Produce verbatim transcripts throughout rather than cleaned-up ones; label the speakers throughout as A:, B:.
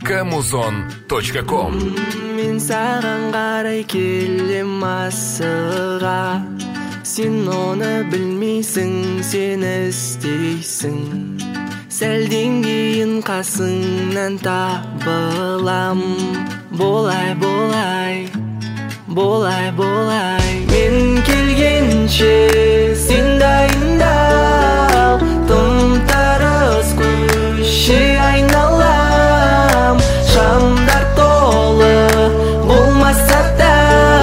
A: камузон точка ком.
B: Мен саған қарай келем асыға, сен оны білмейсің, сен іздейсің. Сәлден кейін қасыңнан табылам. Болай, болай, болай, болай. Мен келгенше сен дайындал, тым тарыс көше айналам. Шамдар толы болмаса да,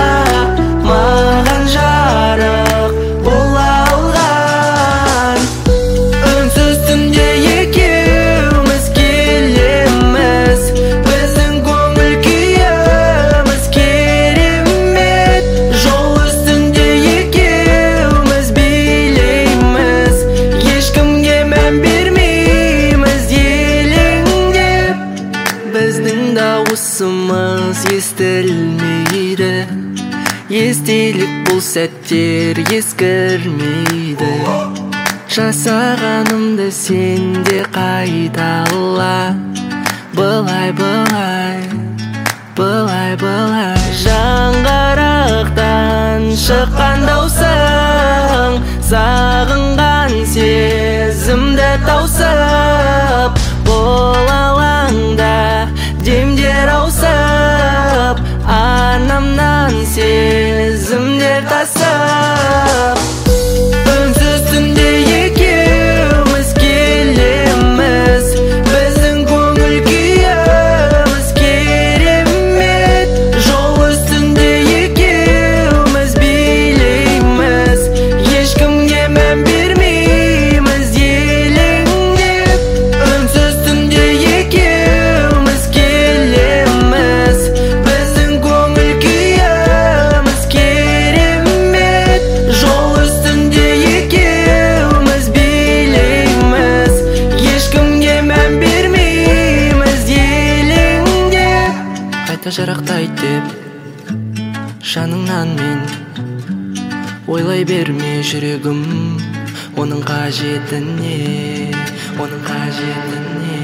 B: маған жарық бола алған. Үнсіз түнде екеуміз келеміз, біздің көңіл күйіміз керемет. Жол үстінде екеуміз билейміз, ешкімге мән бермейміз елеңдеп. Біздің дауысымыз естілмейді, естелік бұл сәттер ескірмейді. Жасағанымды сен де қайтала. Былай, былай, былай, былай. Жаңғырықтан шыққан даусың, сағынған сезімді таусып. Бұл алаңда демдер аусып, анамнан сезімдер тасып. Үнсіз түнде екеуміз келеміз, біздің көңіл күйіміз керемет. Жол үстінде екеуміз билейміз, ешкімге мән бермейміз елеңдеп. Үнсіз түнде екеуміз келеміз, біздің көңіл күйіміз керемет. Жол үстінде екеуміз билейміз, ешкімге мән бермейміз елеңдеп. Қайта жарақтайды деп жаныңнан мен ойлай берме жүрегім, оның қажеті не, оның қажеті не.